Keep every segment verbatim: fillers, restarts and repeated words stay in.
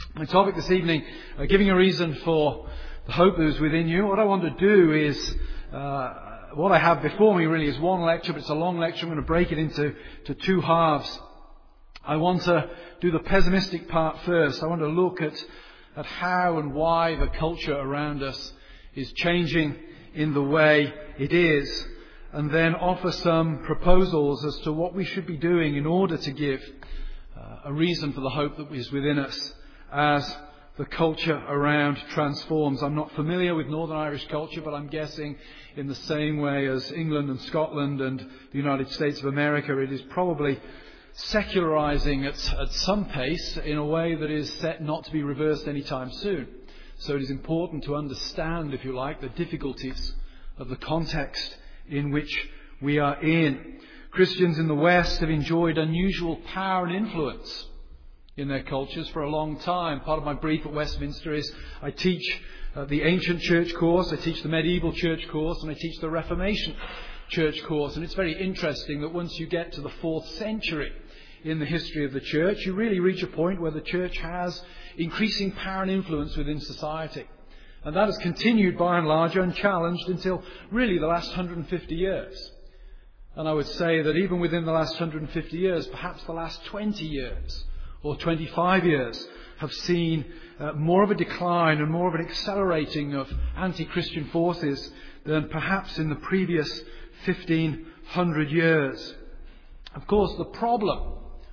My topic this evening, uh, giving a reason for the hope that is within you. What I want to do is, uh, what I have before me really is one lecture, but it's a long lecture. I'm going to break it into to two halves. I want to do the pessimistic part first. I want to look at, at how and why the culture around us is changing in the way it is, and then offer some proposals as to what we should be doing in order to give uh, a reason for the hope that is within us as the culture around transforms. I'm not familiar with Northern Irish culture, but I'm guessing in the same way as England and Scotland and the United States of America, it is probably secularizing at, at some pace in a way that is set not to be reversed anytime soon. So it is important to understand, if you like, the difficulties of the context in which we are in. Christians in the West have enjoyed unusual power and influence in their cultures for a long time. Part of my brief at Westminster is I teach uh, the ancient church course, I teach the medieval church course, and I teach the Reformation church course. And it's very interesting that once you get to the fourth century in the history of the church, you really reach a point where the church has increasing power and influence within society. And that has continued by and large unchallenged until really the last one hundred fifty years. And I would say that even within the last one hundred fifty years, perhaps the last twenty years or twenty-five years have seen uh, more of a decline and more of an accelerating of anti-Christian forces than perhaps in the previous fifteen hundred years. Of course, the problem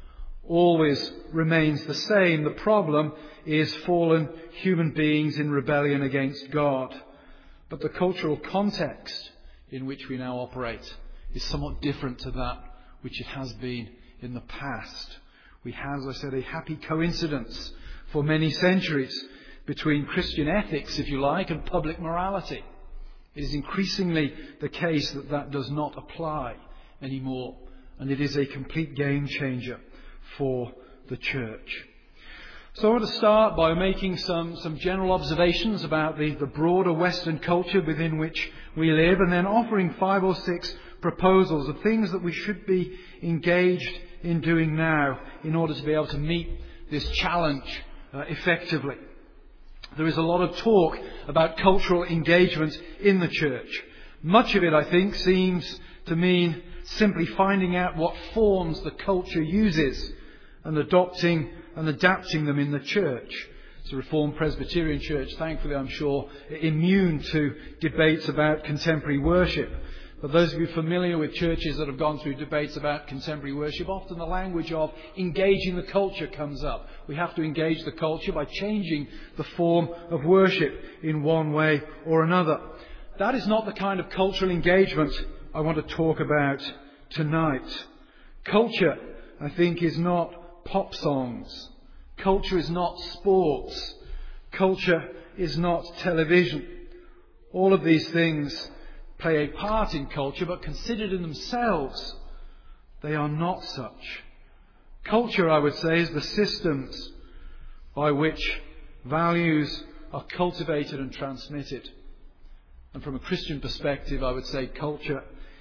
always remains the same. The problem is fallen human beings in rebellion against God. But the cultural context in which we now operate is somewhat different to that which it has been in the past. We have, as I said, a happy coincidence for many centuries between Christian ethics, if you like, and public morality. It is increasingly the case that that does not apply anymore, and it is a complete game changer for the church. So I want to start by making some, some general observations about the, the broader Western culture within which we live, and then offering five or six proposals of things that we should be engaged in doing now in order to be able to meet this challenge uh, effectively. There is a lot of talk about cultural engagement in the church. Much of it, I think, seems to mean simply finding out what forms the culture uses and adopting and adapting them in the church. It's a Reformed Presbyterian church, thankfully I'm sure, immune to debates about contemporary worship. But those of you familiar with churches that have gone through debates about contemporary worship, often the language of engaging the culture comes up. We have to engage the culture by changing the form of worship in one way or another. That is not the kind of cultural engagement I want to talk about tonight. Culture, I think, is not pop songs. Culture is not sports. Culture is not television. All of these things play a part in culture, but considered in themselves, they are not such. Culture, I would say, is the systems by which values are cultivated and transmitted. And from a Christian perspective, I would say culture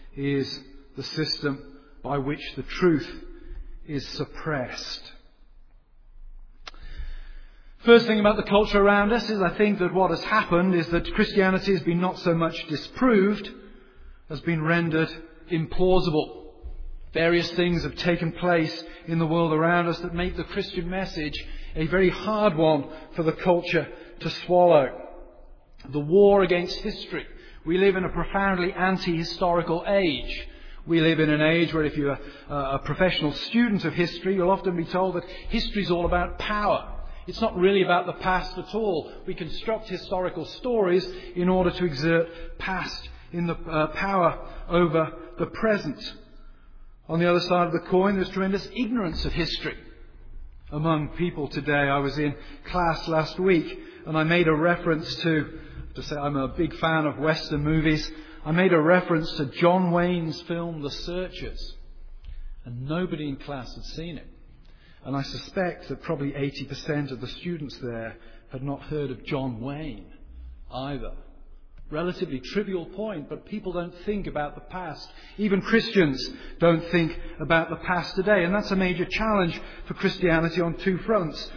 is the system by which the truth is suppressed. First thing about the culture around us is I think that what has happened is that Christianity has been not so much disproved, has been rendered implausible. Various things have taken place in the world around us that make the Christian message a very hard one for the culture to swallow. The war against history. We live in a profoundly anti-historical age. We live in an age where if you're a, a professional student of history, you'll often be told that history is all about power. It's not really about the past at all. We construct historical stories in order to exert past in the uh, power over the present. On the other side of the coin, there's tremendous ignorance of history among people today. I was in class last week and I made a reference to, to say I'm a big fan of Western movies. I made a reference to John Wayne's film, The Searchers. And nobody in class had seen it. And I suspect that probably eighty percent of the students there had not heard of John Wayne either. Relatively trivial point, but people don't think about the past. Even Christians don't think about the past today. And that's a major challenge for Christianity on two fronts.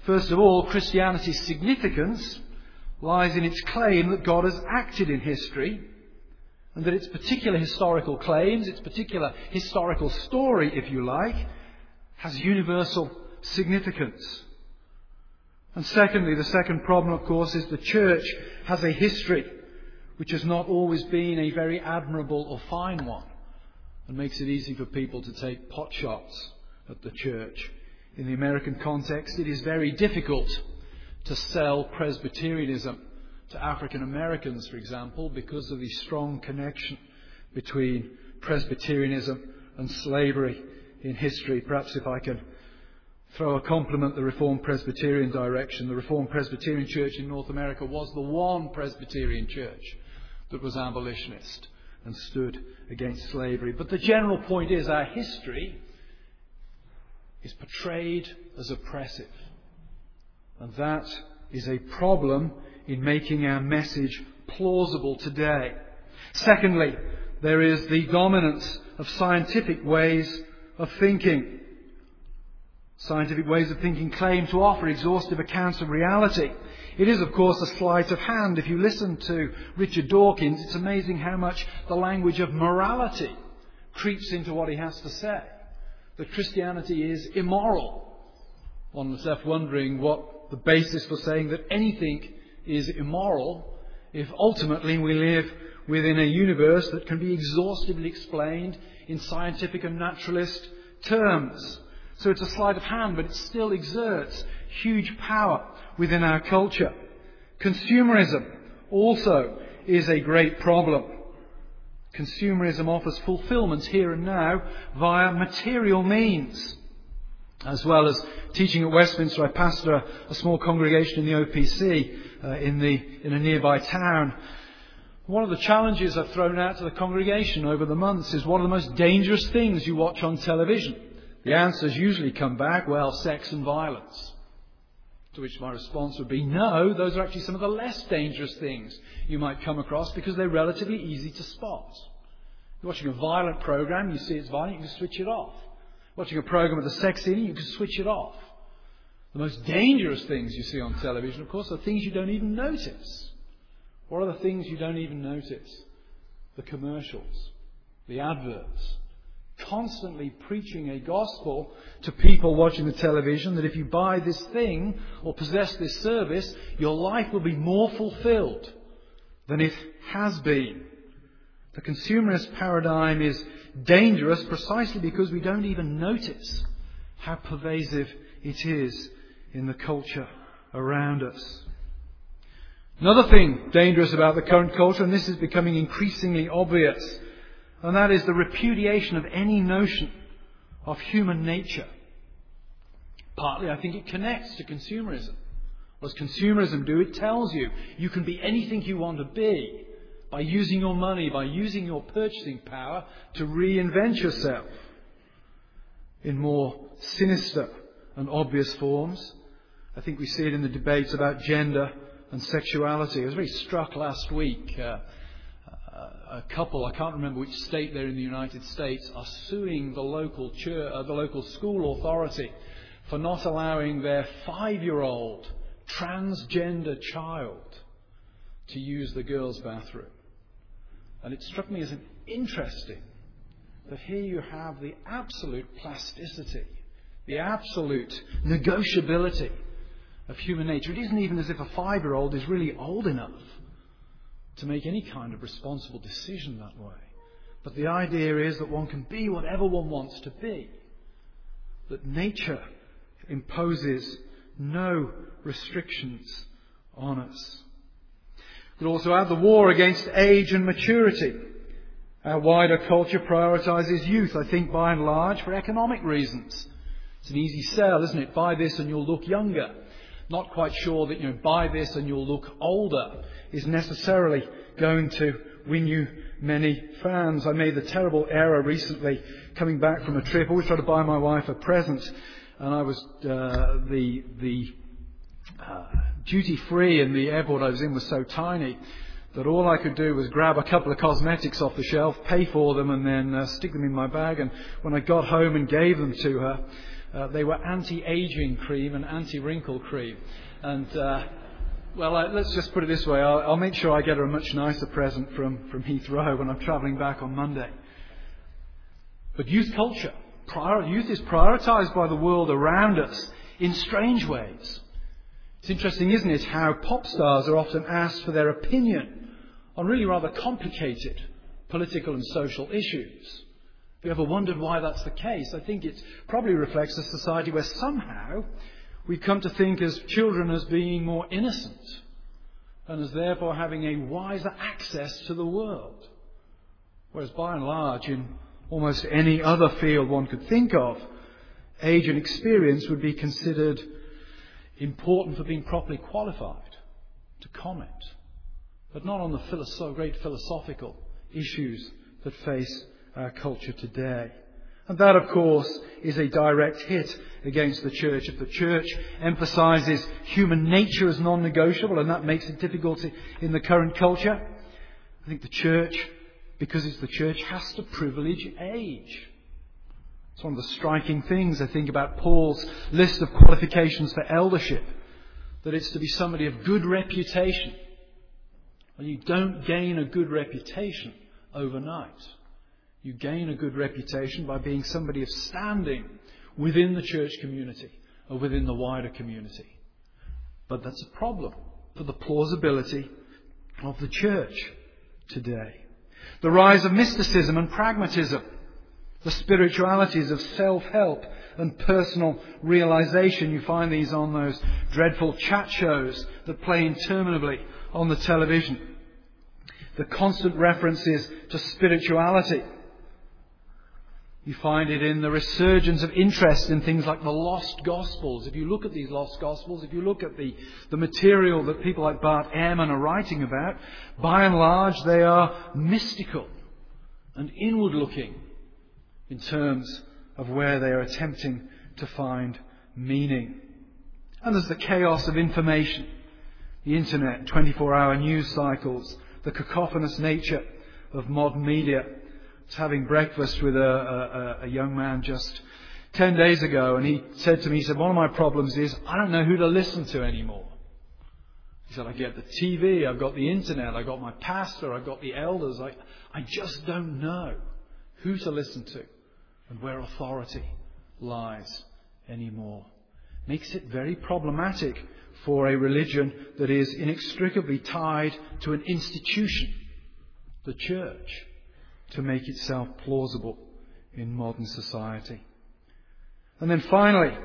First of all, Christianity's significance lies in its claim that God has acted in history, and that its particular historical claims, its particular historical story, if you like, has universal significance. And secondly, the second problem, of course, is the church has a history which has not always been a very admirable or fine one, and makes it easy for people to take pot shots at the church. In the American context, it is very difficult to sell Presbyterianism to African Americans, for example, because of the strong connection between Presbyterianism and slavery in history. Perhaps if I can throw a compliment the Reformed Presbyterian direction. The Reformed Presbyterian Church in North America was the one Presbyterian church that was abolitionist and stood against slavery. But the general point is our history is portrayed as oppressive. And that is a problem in making our message plausible today. Secondly, there is the dominance of scientific ways of thinking. Scientific ways of thinking claim to offer exhaustive accounts of reality. It is, of course, a sleight of hand. If you listen to Richard Dawkins, it's amazing how much the language of morality creeps into what he has to say. That Christianity is immoral. One is left wondering what the basis for saying that anything is immoral if ultimately we live within a universe that can be exhaustively explained in scientific and naturalist terms. So it's a sleight of hand, but it still exerts huge power within our culture. Consumerism also is a great problem. Consumerism offers fulfillment here and now via material means. As well as teaching at Westminster, I pastor a, a small congregation in the O P C uh, in the in a nearby town. One of the challenges I've thrown out to the congregation over the months is, what are the most dangerous things you watch on television? The answers usually come back, well, sex and violence. To which my response would be, no, those are actually some of the less dangerous things you might come across because they're relatively easy to spot. You're watching a violent program, you see it's violent, you can switch it off. Watching a program with a sex scene, you can switch it off. The most dangerous things you see on television, of course, are things you don't even notice. What are the things you don't even notice? The commercials, the adverts. Constantly preaching a gospel to people watching the television that if you buy this thing or possess this service, your life will be more fulfilled than it has been. The consumerist paradigm is dangerous precisely because we don't even notice how pervasive it is in the culture around us. Another thing dangerous about the current culture, and this is becoming increasingly obvious, and that is the repudiation of any notion of human nature. Partly, I think it connects to consumerism. What does consumerism do? It tells you you can be anything you want to be by using your money, by using your purchasing power to reinvent yourself in more sinister and obvious forms. I think we see it in the debates about gender and sexuality. I was very struck last week. Uh, a couple, I can't remember which state they're in the United States, are suing the local church, uh, the local school authority for not allowing their five-year-old transgender child to use the girls' bathroom. And it struck me as an interesting that here you have the absolute plasticity, the absolute negotiability of human nature. It isn't even as if a five-year-old is really old enough to make any kind of responsible decision that way. But the idea is that one can be whatever one wants to be. That nature imposes no restrictions on us. We could also add the war against age and maturity. Our wider culture prioritises youth, I think, by and large, for economic reasons. It's an easy sell, isn't it? Buy this and you'll look younger. Not quite sure that, you know, buy this and you'll look older is necessarily going to win you many fans. I made the terrible error recently coming back from a trip. I always try to buy my wife a present, and I was uh, the the uh, duty free in the airport I was in was so tiny that all I could do was grab a couple of cosmetics off the shelf, pay for them, and then uh, stick them in my bag. And when I got home and gave them to her, Uh, they were anti-aging cream and anti-wrinkle cream. And, uh, well, uh, let's just put it this way. I'll, I'll make sure I get her a much nicer present from, from Heathrow when I'm travelling back on Monday. But youth culture, prior, youth is prioritised by the world around us in strange ways. It's interesting, isn't it, how pop stars are often asked for their opinion on really rather complicated political and social issues. Have you ever wondered why that's the case? I think it probably reflects a society where somehow we come to think as children as being more innocent and as therefore having a wiser access to the world. Whereas by and large, in almost any other field one could think of, age and experience would be considered important for being properly qualified to comment, but not on the philosoph- great philosophical issues that face our culture today. And that, of course, is a direct hit against the church. If the church emphasises human nature as non-negotiable, and that makes it difficult in the current culture, I think the church, because it's the church, has to privilege age. It's one of the striking things, I think, about Paul's list of qualifications for eldership, that it's to be somebody of good reputation. Well, you don't gain a good reputation overnight. You gain a good reputation by being somebody of standing within the church community or within the wider community. But that's a problem for the plausibility of the church today. The rise of mysticism and pragmatism, the spiritualities of self-help and personal realization. You find these on those dreadful chat shows that play interminably on the television. The constant references to spirituality. You find it in the resurgence of interest in things like the lost Gospels. If you look at these lost Gospels, if you look at the, the material that people like Bart Ehrman are writing about, by and large they are mystical and inward-looking in terms of where they are attempting to find meaning. And there's the chaos of information, the internet, twenty-four hour news cycles, the cacophonous nature of modern media. I was having breakfast with a, a, a young man just ten days ago, and he said to me, he said, one of my problems is I don't know who to listen to anymore. He said, I get the T V, I've got the internet, I've got my pastor, I've got the elders. I, I just don't know who to listen to and where authority lies anymore. Makes it very problematic for a religion that is inextricably tied to an institution, the church, to make itself plausible in modern society. And then finally,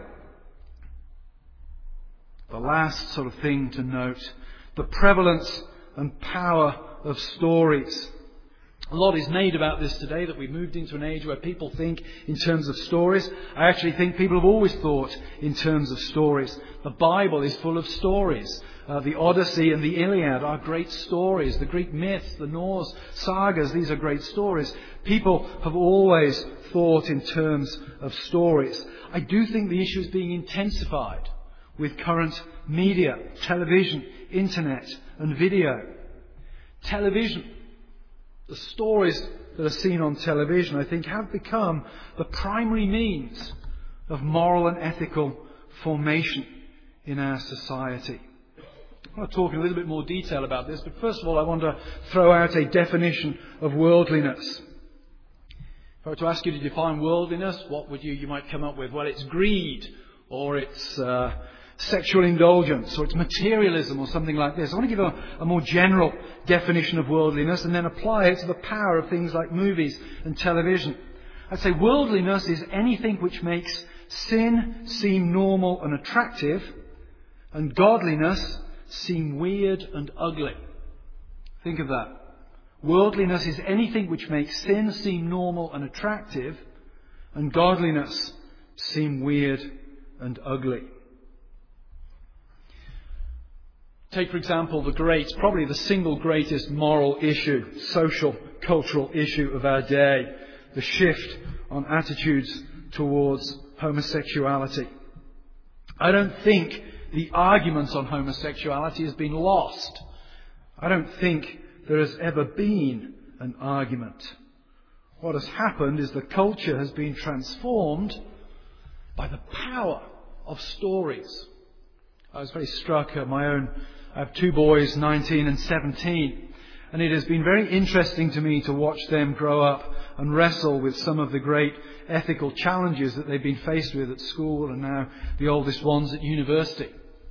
the last sort of thing to note, the prevalence and power of stories. A lot is made about this today, that we've moved into an age where people think in terms of stories. I actually think people have always thought in terms of stories. The Bible is full of stories. Uh, the Odyssey and the Iliad are great stories. The Greek myths, the Norse sagas, these are great stories. People have always thought in terms of stories. I do think the issue is being intensified with current media, television, internet and video. Television. The stories that are seen on television, I think, have become the primary means of moral and ethical formation in our society. I want to talk in a little bit more detail about this, but first of all I want to throw out a definition of worldliness. If I were to ask you to define worldliness, what would you, you might come up with? Well, it's greed, or it's uh, sexual indulgence, or it's materialism, or something like this. I want to give a, a more general definition of worldliness and then apply it to the power of things like movies and television. I'd say worldliness is anything which makes sin seem normal and attractive, and godliness seem weird and ugly. Think of that. Worldliness is anything which makes sin seem normal and attractive, and godliness seem weird and ugly. Take, for example, the great, probably the single greatest moral issue, social, cultural issue of our day, the shift on attitudes towards homosexuality. I don't think the argument on homosexuality has been lost. I don't think there has ever been an argument. What has happened is the culture has been transformed by the power of stories. I was very struck at my own, I have two boys, nineteen and seventeen, and it has been very interesting to me to watch them grow up and wrestle with some of the great ethical challenges that they've been faced with at school, and now the oldest ones at university.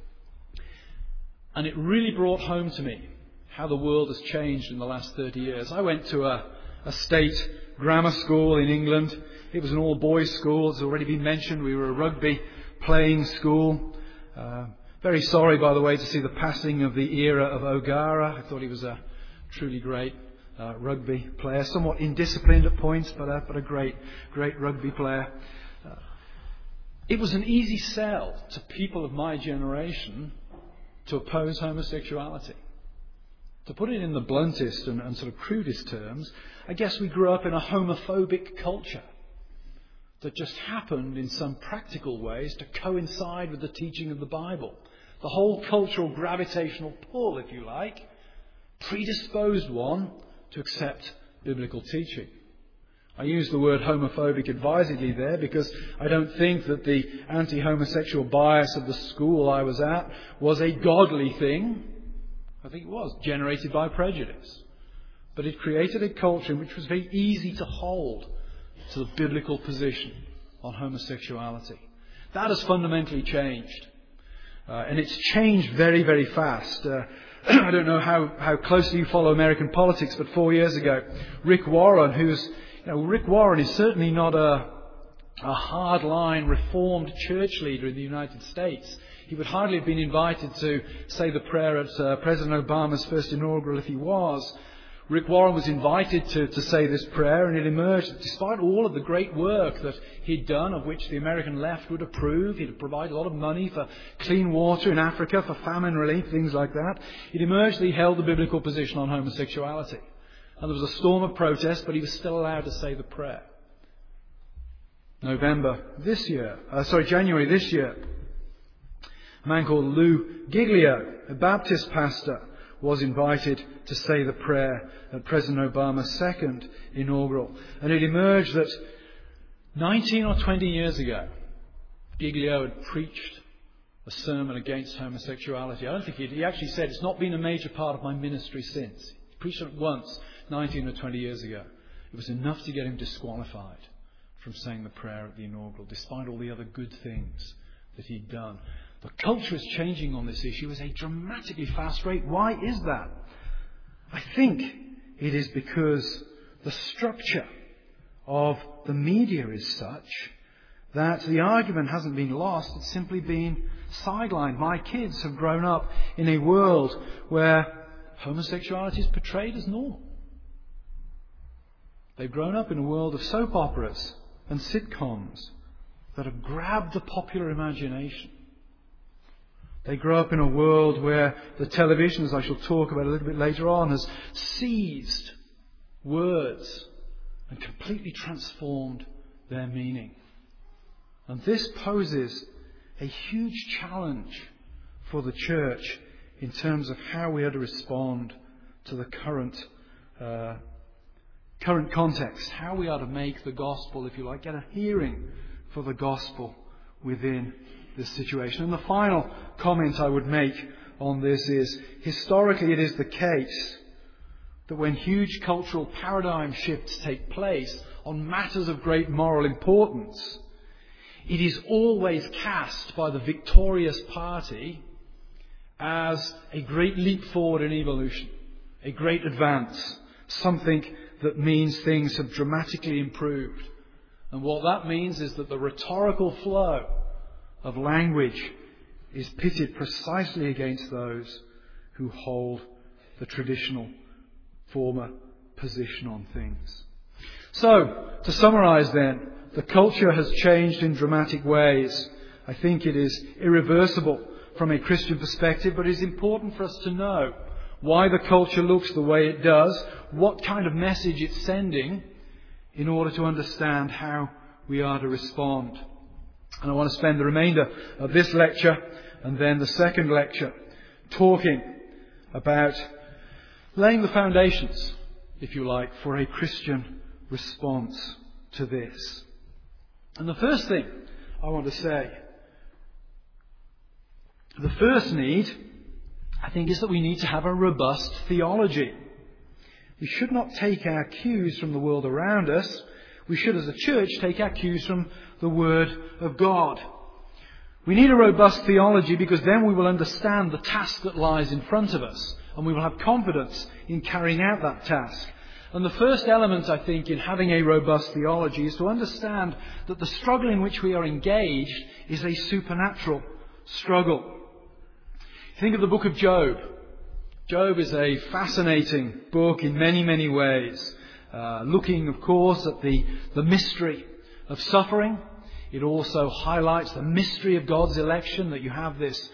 And it really brought home to me how the world has changed in the last thirty years. I went to a, a state grammar school in England. It was an all-boys school. It's already been mentioned. We were a rugby playing school. Uh, very sorry, by the way, to see the passing of the era of O'Gara. I thought he was a truly great uh, rugby player. Somewhat indisciplined at points, but a, but a great, great rugby player. Uh, it was an easy sell to people of my generation to oppose homosexuality. To put it in the bluntest and, and sort of crudest terms, I guess we grew up in a homophobic culture that just happened in some practical ways to coincide with the teaching of the Bible. The whole cultural gravitational pull, if you like, predisposed one to accept biblical teaching. I use the word homophobic advisedly there because I don't think that the anti-homosexual bias of the school I was at was a godly thing. I think it was generated by prejudice. But it created a culture in which it was very easy to hold to the biblical position on homosexuality. That has fundamentally changed. Uh, and it's changed very, very fast. Uh, I don't know how, how closely you follow American politics, but four years ago, Rick Warren, who's, you know, Rick Warren is certainly not a, a hardline reformed church leader in the United States. He would hardly have been invited to say the prayer at uh, President Obama's first inaugural if he was. Rick Warren was invited to, to say this prayer, and it emerged that despite all of the great work that he'd done, of which the American left would approve, he'd provide a lot of money for clean water in Africa, for famine relief, things like that, it emerged that he held the biblical position on homosexuality. And there was a storm of protest, but he was still allowed to say the prayer. November this year, uh, sorry, January this year, a man called Lou Giglio, a Baptist pastor, was invited to say the prayer at President Obama's second inaugural. And it emerged that nineteen or twenty years ago, Giglio had preached a sermon against homosexuality. I don't think he, he actually said, it's not been a major part of my ministry since. He preached it once, nineteen or twenty years ago. It was enough to get him disqualified from saying the prayer at the inaugural, despite all the other good things that he'd done. The culture is changing on this issue at a dramatically fast rate. Why is that? I think it is because the structure of the media is such that the argument hasn't been lost, it's simply been sidelined. My kids have grown up in a world where homosexuality is portrayed as normal. They've grown up in a world of soap operas and sitcoms that have grabbed the popular imagination. They grow up in a world where the television, as I shall talk about a little bit later on, has seized words and completely transformed their meaning. And this poses a huge challenge for the church in terms of how we are to respond to the current uh, current context, how we are to make the gospel, if you like, get a hearing for the gospel within this situation. And the final comment I would make on this is, historically it is the case that when huge cultural paradigm shifts take place on matters of great moral importance, it is always cast by the victorious party as a great leap forward in evolution, a great advance, something that means things have dramatically improved. And what that means is that the rhetorical flow of language is pitted precisely against those who hold the traditional former position on things. So, to summarise then, the culture has changed in dramatic ways. I think it is irreversible from a Christian perspective, but it is important for us to know why the culture looks the way it does, what kind of message it's sending, in order to understand how we are to respond. And I want to spend the remainder of this lecture and then the second lecture talking about laying the foundations, if you like, for a Christian response to this. And the first thing I want to say. The first need, I think, is that we need to have a robust theology. We should not take our cues from the world around us. We should, as a church, take our cues from the Word of God. We need a robust theology because then we will understand the task that lies in front of us, and we will have confidence in carrying out that task. And the first element, I think, in having a robust theology is to understand that the struggle in which we are engaged is a supernatural struggle. Think of the book of Job. Job is a fascinating book in many, many ways. Uh, looking, of course, at the, the mystery of suffering. It also highlights the mystery of God's election, that you have this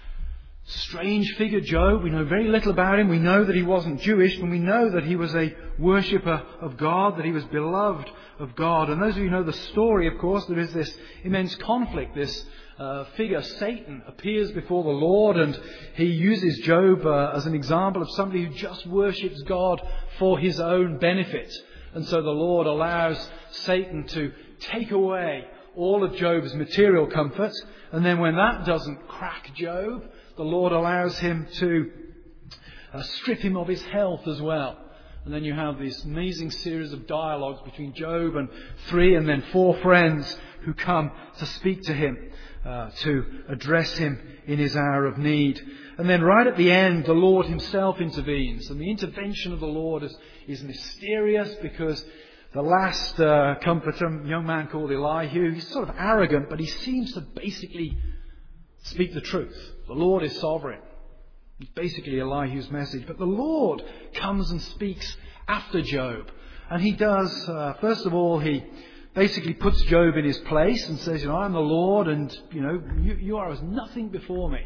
strange figure, Job. We know very little about him. We know that he wasn't Jewish, and we know that he was a worshipper of God, that he was beloved of God. And those of you who know the story, of course, there is this immense conflict. This uh, figure, Satan, appears before the Lord, and he uses Job uh, as an example of somebody who just worships God for his own benefit. And so the Lord allows Satan to take away all of Job's material comfort. And then when that doesn't crack Job, the Lord allows him to uh, strip him of his health as well. And then you have this amazing series of dialogues between Job and three and then four friends who come to speak to him, uh, to address him in his hour of need. And then right at the end, the Lord himself intervenes. And the intervention of the Lord is, is mysterious because the last uh, comforter, a young man called Elihu, he's sort of arrogant, but he seems to basically speak the truth. The Lord is sovereign. It's basically Elihu's message. But the Lord comes and speaks after Job. And he does, uh, first of all, he basically puts Job in his place and says, you know, I'm the Lord and, you know, you, you are as nothing before me.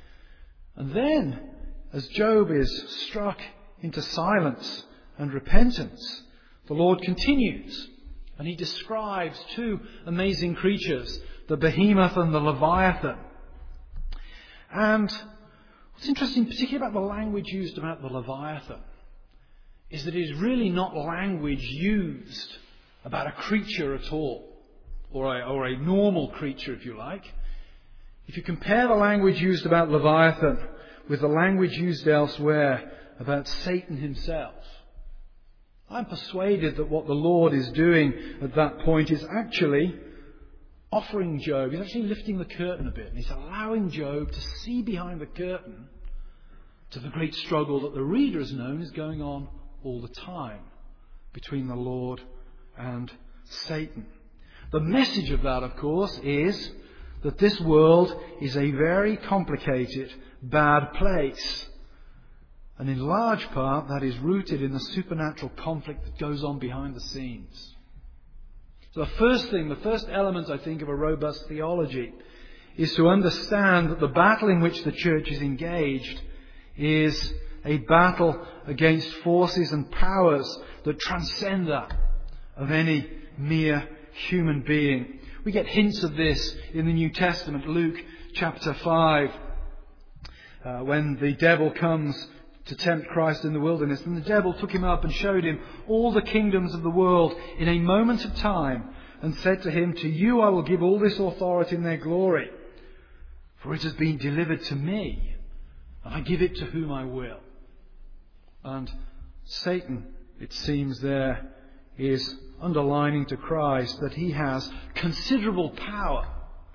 And then, as Job is struck into silence and repentance, the Lord continues, and he describes two amazing creatures, the behemoth and the leviathan. And what's interesting, particularly about the language used about the leviathan, is that it is really not language used about a creature at all, or a, or a normal creature, if you like. If you compare the language used about leviathan with the language used elsewhere about Satan himself, I'm persuaded that what the Lord is doing at that point is actually offering Job, he's actually lifting the curtain a bit, and he's allowing Job to see behind the curtain to the great struggle that the reader has known is going on all the time between the Lord and Satan. The message of that, of course, is that this world is a very complicated, bad place. And in large part, that is rooted in the supernatural conflict that goes on behind the scenes. So the first thing, the first element, I think, of a robust theology is to understand that the battle in which the church is engaged is a battle against forces and powers that transcend that of any mere human being. We get hints of this in the New Testament, Luke chapter five, uh, when the devil comes to tempt Christ in the wilderness. And the devil took him up and showed him all the kingdoms of the world in a moment of time and said to him, to you I will give all this authority and their glory, for it has been delivered to me, and I give it to whom I will. And Satan, it seems there, is underlining to Christ that he has considerable power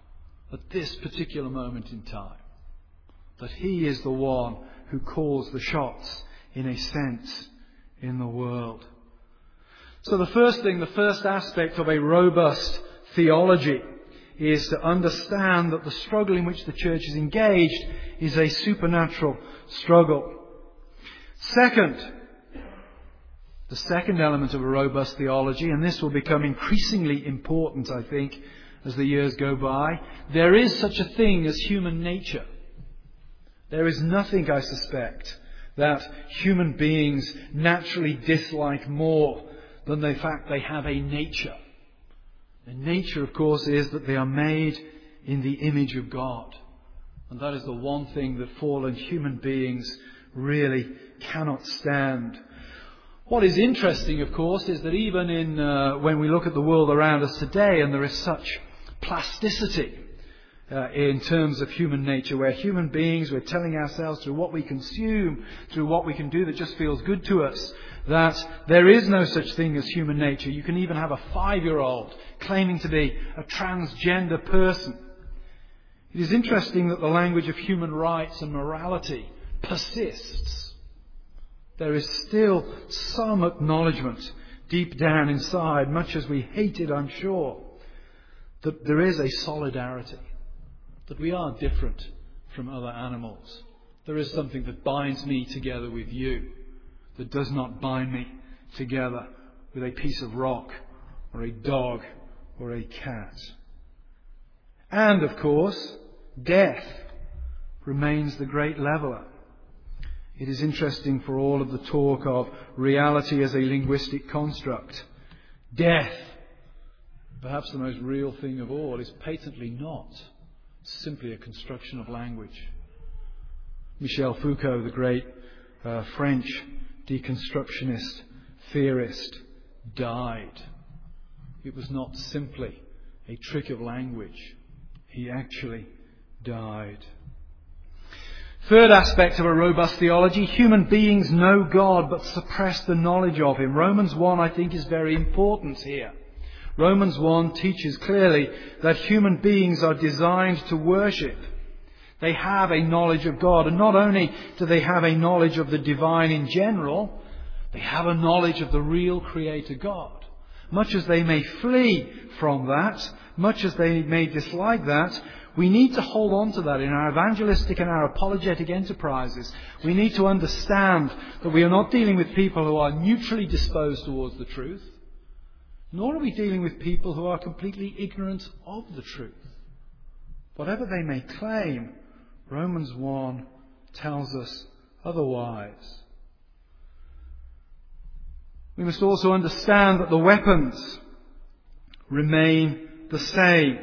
at this particular moment in time. That he is the one who calls the shots, in a sense, in the world. So the first thing, the first aspect of a robust theology is to understand that the struggle in which the church is engaged is a supernatural struggle. Second, the second element of a robust theology, and this will become increasingly important, I think, as the years go by, there is such a thing as human nature. There is nothing, I suspect, that human beings naturally dislike more than the fact they have a nature. And nature, of course, is that they are made in the image of God. And that is the one thing that fallen human beings really cannot stand. What is interesting, of course, is that even in uh, when we look at the world around us today, and there is such plasticity uh, in terms of human nature, where human beings, we're telling ourselves through what we consume, through what we can do that just feels good to us, that there is no such thing as human nature. You can even have a five-year-old claiming to be a transgender person. It is interesting that the language of human rights and morality persists. There is still some acknowledgement deep down inside, much as we hate it, I'm sure, that there is a solidarity, that we are different from other animals. There is something that binds me together with you, that does not bind me together with a piece of rock or a dog or a cat. And, of course, death remains the great leveller. It is interesting for all of the talk of reality as a linguistic construct. Death, perhaps the most real thing of all, is patently not simply a construction of language. Michel Foucault, the great uh, French deconstructionist, theorist, died. It was not simply a trick of language. He actually died. Third aspect of a robust theology, human beings know God but suppress the knowledge of Him. Romans one, I think, is very important here. Romans one teaches clearly that human beings are designed to worship. They have a knowledge of God, and not only do they have a knowledge of the divine in general, they have a knowledge of the real Creator God. Much as they may flee from that, much as they may dislike that, we need to hold on to that in our evangelistic and our apologetic enterprises. We need to understand that we are not dealing with people who are neutrally disposed towards the truth, nor are we dealing with people who are completely ignorant of the truth. Whatever they may claim, Romans one tells us otherwise. We must also understand that the weapons remain the same.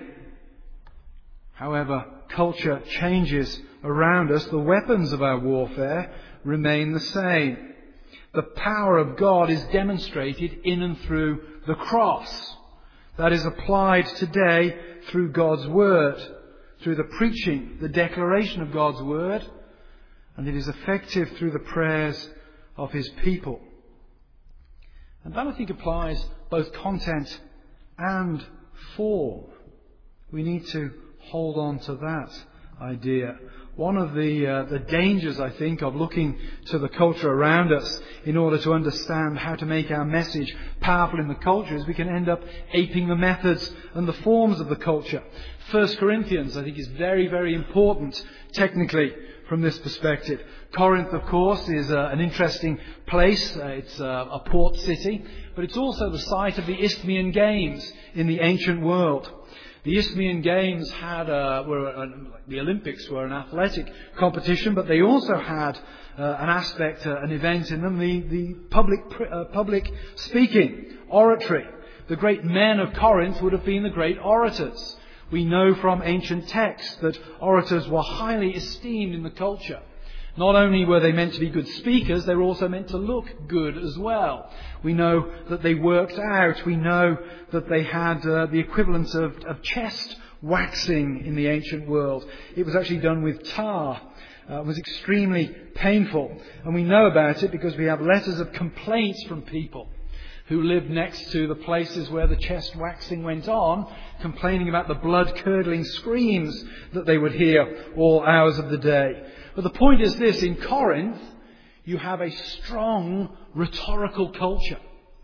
However, culture changes around us, the weapons of our warfare remain the same. The power of God is demonstrated in and through the cross. That is applied today through God's Word, through the preaching, the declaration of God's Word, and it is effective through the prayers of His people. And that, I think, applies both content and form. We need to hold on to that idea. One of the uh, the dangers, I think, of looking to the culture around us in order to understand how to make our message powerful in the culture is we can end up aping the methods and the forms of the culture. First Corinthians, I think, is very, very important technically from this perspective. Corinth, of course, is uh, an interesting place. Uh, it's uh, a port city, but it's also the site of the Isthmian Games in the ancient world. The Isthmian Games had uh, were uh, the Olympics were an athletic competition, but they also had uh, an aspect, uh, an event in them, the the public uh, public speaking, oratory. The great men of Corinth would have been the great orators. We know from ancient texts that orators were highly esteemed in the culture. Not only were they meant to be good speakers, they were also meant to look good as well. We know that they worked out. We know that they had uh, the equivalent of, of chest waxing in the ancient world. It was actually done with tar. Uh, it was extremely painful. And we know about it because we have letters of complaints from people who lived next to the places where the chest waxing went on, complaining about the blood-curdling screams that they would hear all hours of the day. But the point is this, in Corinth, you have a strong rhetorical culture.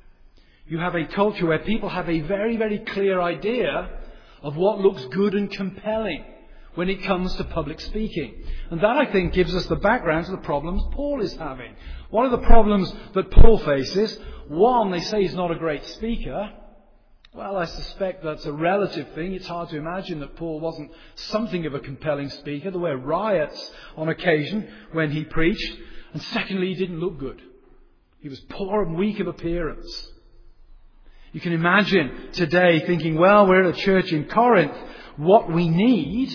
You have a culture where people have a very, very clear idea of what looks good and compelling when it comes to public speaking. And that, I think, gives us the background to the problems Paul is having. One of the problems that Paul faces, one, they say he's not a great speaker. Well, I suspect that's a relative thing. It's hard to imagine that Paul wasn't something of a compelling speaker. There were riots on occasion when he preached. And secondly, he didn't look good. He was poor and weak of appearance. You can imagine today thinking, well, we're at a church in Corinth. What we need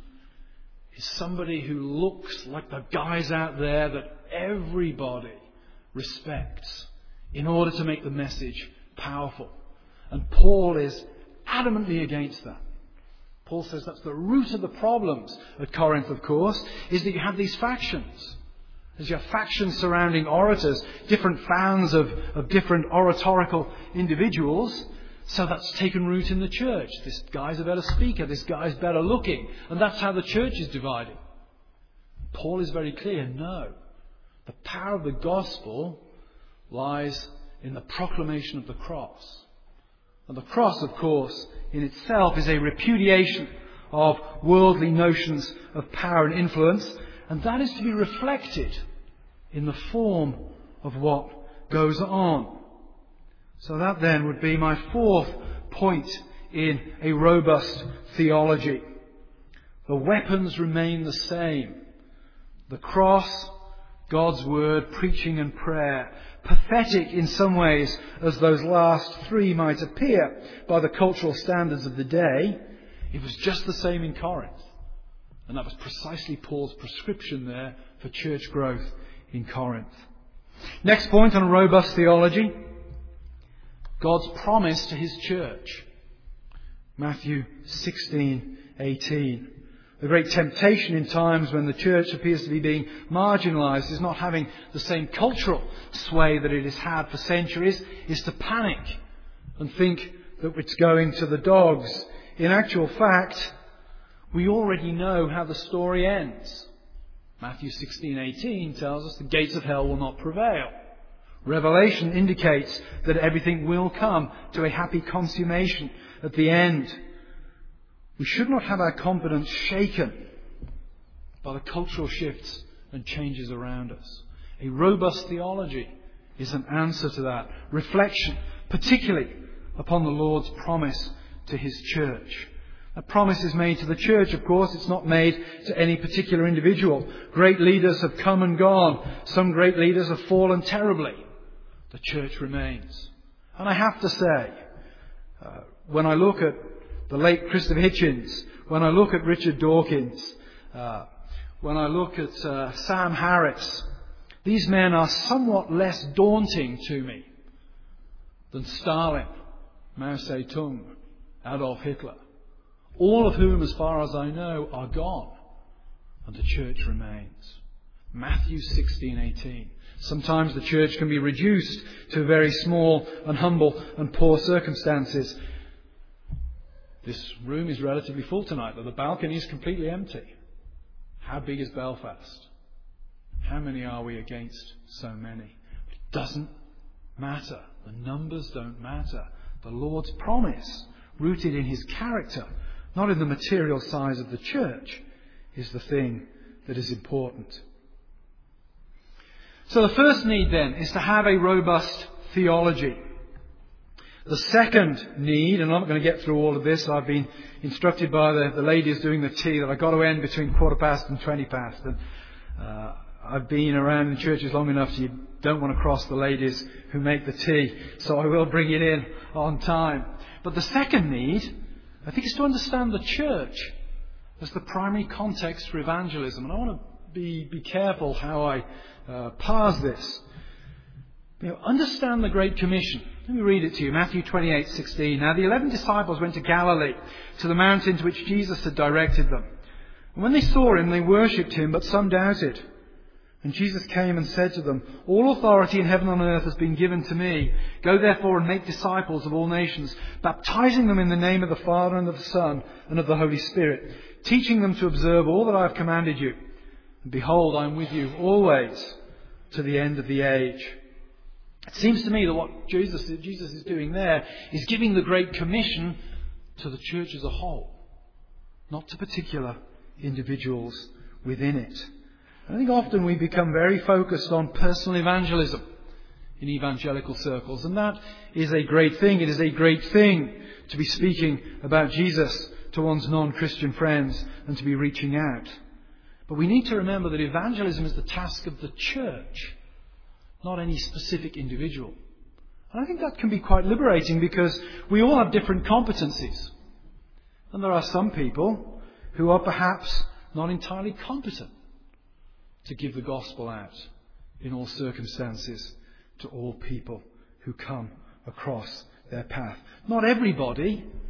is somebody who looks like the guys out there that everybody respects in order to make the message powerful. And Paul is adamantly against that. Paul says that's the root of the problems at Corinth, of course, is that you have these factions. As you have factions surrounding orators, different fans of, of different oratorical individuals. So that's taken root in the church. This guy's a better speaker, this guy's better looking. And that's how the church is divided. Paul is very clear, no. The power of the gospel lies in the proclamation of the cross. And the cross, of course, in itself is a repudiation of worldly notions of power and influence. And that is to be reflected in the form of what goes on. So that then would be my fourth point in a robust theology. The weapons remain the same. The cross, God's word, preaching and prayer. Pathetic in some ways as those last three might appear by the cultural standards of the day, it was just the same in Corinth. And that was precisely Paul's prescription there for church growth in Corinth. Next point on robust theology. God's promise to his church. Matthew sixteen eighteen. The great temptation in times when the church appears to be being marginalised is not having the same cultural sway that it has had for centuries, is to panic and think that it's going to the dogs. In actual fact, we already know how the story ends. Matthew sixteen eighteen tells us the gates of hell will not prevail. Revelation indicates that everything will come to a happy consummation at the end. We should not have our confidence shaken by the cultural shifts and changes around us. A robust theology is an answer to that. Reflection, particularly upon the Lord's promise to his church. That promise is made to the church, of course. It's not made to any particular individual. Great leaders have come and gone. Some great leaders have fallen terribly. The church remains. And I have to say, uh, when I look at the late Christopher Hitchens, when I look at Richard Dawkins, uh, when I look at uh, Sam Harris, these men are somewhat less daunting to me than Stalin, Mao Zedong, Adolf Hitler, all of whom, as far as I know, are gone, and the church remains. Matthew sixteen eighteen. Sometimes the church can be reduced to very small and humble and poor circumstances. This room is relatively full tonight, but the balcony is completely empty. How big is Belfast? How many are we against so many? It doesn't matter. The numbers don't matter. The Lord's promise, rooted in his character, not in the material size of the church, is the thing that is important. So the first need then is to have a robust theology. The second need, and I'm not going to get through all of this, I've been instructed by the, the ladies doing the tea that I've got to end between quarter past and twenty past. And uh, I've been around in churches long enough so you don't want to cross the ladies who make the tea. So I will bring it in on time. But the second need, I think, is to understand the church as the primary context for evangelism. And I want to be, be careful how I uh, parse this. You know, understand the Great Commission. Let me read it to you. Matthew twenty-eight sixteen. Now the eleven disciples went to Galilee, to the mountain to which Jesus had directed them. And when they saw him, they worshipped him, but some doubted. And Jesus came and said to them, all authority in heaven and on earth has been given to me. Go therefore and make disciples of all nations, baptizing them in the name of the Father and of the Son and of the Holy Spirit, teaching them to observe all that I have commanded you. And behold, I am with you always to the end of the age. It seems to me that what Jesus, Jesus is doing there is giving the Great Commission to the church as a whole, not to particular individuals within it. I think often we become very focused on personal evangelism in evangelical circles, and that is a great thing. It is a great thing to be speaking about Jesus to one's non-Christian friends and to be reaching out. But we need to remember that evangelism is the task of the church, not any specific individual. And I think that can be quite liberating because we all have different competencies. And there are some people who are perhaps not entirely competent to give the gospel out in all circumstances to all people who come across their path. Not everybody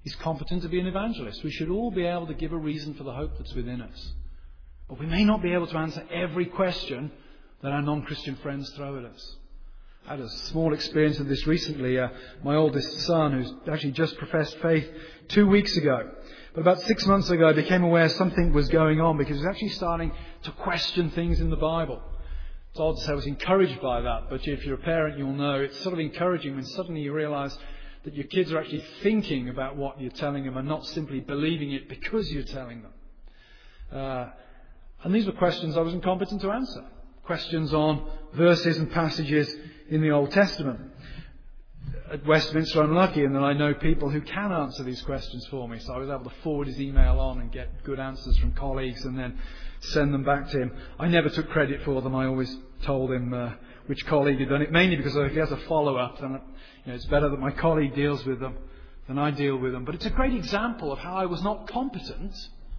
is competent to be an evangelist. We should all be able to give a reason for the hope that's within us. But we may not be able to answer every question that our non-Christian friends throw at us. I had a small experience of this recently. Uh, my oldest son, who's actually just professed faith two weeks ago. But about six months ago, I became aware something was going on because he was actually starting to question things in the Bible. It's odd to say I was encouraged by that, but if you're a parent, you'll know it's sort of encouraging when suddenly you realise that your kids are actually thinking about what you're telling them and not simply believing it because you're telling them. Uh, and these were questions I was incompetent to answer. Questions on verses and passages in the Old Testament. At Westminster, I'm lucky in that I know people who can answer these questions for me. So I was able to forward his email on and get good answers from colleagues and then send them back to him. I never took credit for them. I always told him uh, which colleague had done it, mainly because if he has a follow-up, then you know, it's better that my colleague deals with them than I deal with them. But it's a great example of how I was not competent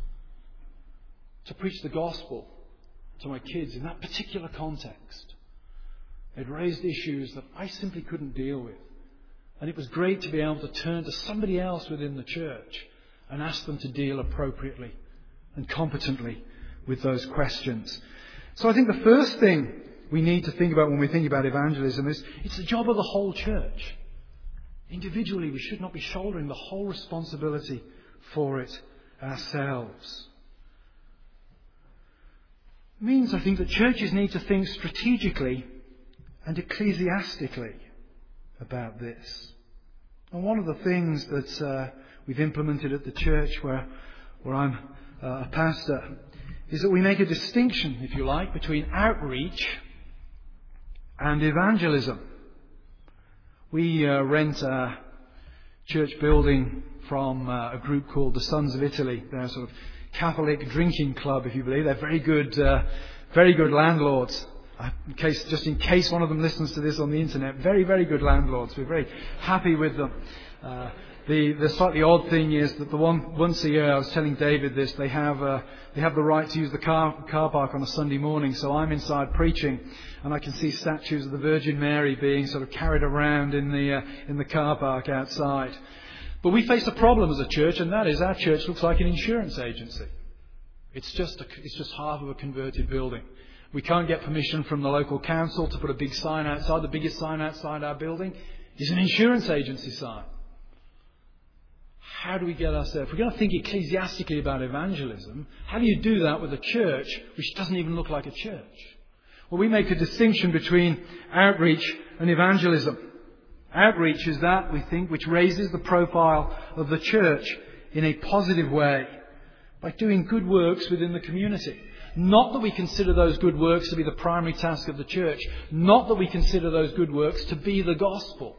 to preach the gospel to my kids in that particular context. They'd raised issues that I simply couldn't deal with. And it was great to be able to turn to somebody else within the church and ask them to deal appropriately and competently with those questions. So I think the first thing we need to think about when we think about evangelism is it's the job of the whole church. Individually, we should not be shouldering the whole responsibility for it ourselves. It means, I think, that churches need to think strategically and ecclesiastically about this. And one of the things that uh, we've implemented at the church where, where I'm uh, a pastor is that we make a distinction, if you like, between outreach and evangelism. We uh, rent a church building from uh, a group called the Sons of Italy. They're a sort of Catholic drinking club, if you believe. They're very good, uh, very good landlords. Uh, in case, just in case one of them listens to this on the internet, very, very good landlords. We're very happy with them. Uh, the, the slightly odd thing is that the one once a year, I was telling David this, they have uh, they have the right to use the car car park on a Sunday morning. So I'm inside preaching, and I can see statues of the Virgin Mary being sort of carried around in the uh, in the car park outside. But we face a problem as a church, and that is our church looks like an insurance agency. It's just a, it's just half of a converted building. We can't get permission from the local council to put a big sign outside. The biggest sign outside our building is an insurance agency sign. How do we get ourselves? If we're going to think ecclesiastically about evangelism, how do you do that with a church which doesn't even look like a church? Well, we make a distinction between outreach and evangelism. Outreach is that, we think, which raises the profile of the church in a positive way by doing good works within the community. Not that we consider those good works to be the primary task of the church. Not that we consider those good works to be the gospel.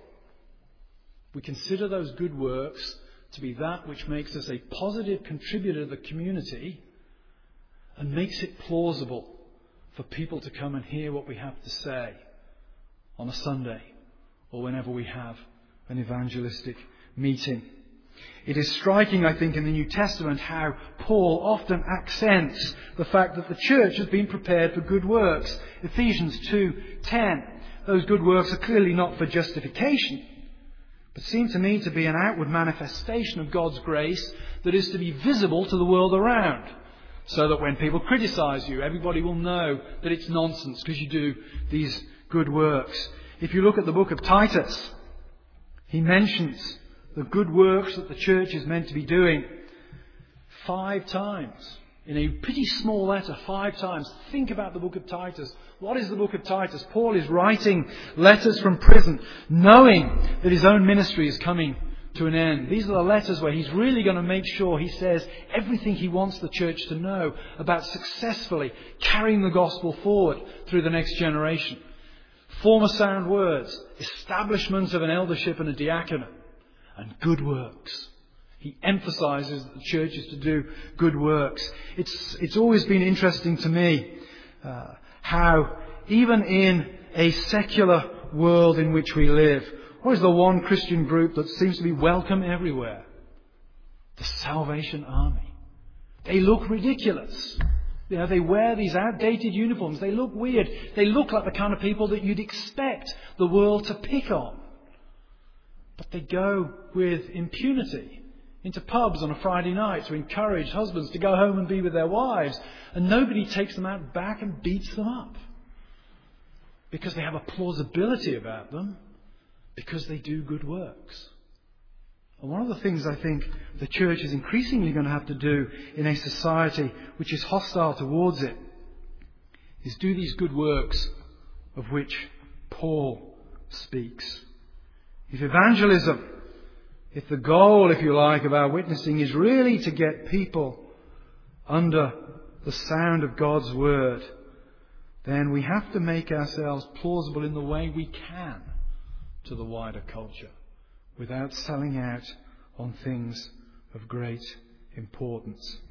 We consider those good works to be that which makes us a positive contributor to the community and makes it plausible for people to come and hear what we have to say on a Sunday or whenever we have an evangelistic meeting. It is striking, I think, in the New Testament how Paul often accents the fact that the church has been prepared for good works. Ephesians two ten. Those good works are clearly not for justification, but seem to me to be an outward manifestation of God's grace that is to be visible to the world around. So that when people criticise you, everybody will know that it's nonsense because you do these good works. If you look at the book of Titus, he mentions the good works that the church is meant to be doing five times. In a pretty small letter, five times. Think about the book of Titus. What is the book of Titus? Paul is writing letters from prison, knowing that his own ministry is coming to an end. These are the letters where he's really going to make sure he says everything he wants the church to know about successfully carrying the gospel forward through the next generation. Former sound words, establishment of an eldership and a diaconate, and good works. He emphasises that the church is to do good works. It's it's always been interesting to me uh, how even in a secular world in which we live, what is the one Christian group that seems to be welcome everywhere? The Salvation Army. They look ridiculous. You know, they wear these outdated uniforms. They look weird. They look like the kind of people that you'd expect the world to pick on. But they go with impunity into pubs on a Friday night to encourage husbands to go home and be with their wives. And nobody takes them out back and beats them up. Because they have a plausibility about them. Because they do good works. And one of the things I think the church is increasingly going to have to do in a society which is hostile towards it is do these good works of which Paul speaks. If evangelism, if the goal, if you like, of our witnessing is really to get people under the sound of God's word, then we have to make ourselves plausible in the way we can to the wider culture without selling out on things of great importance.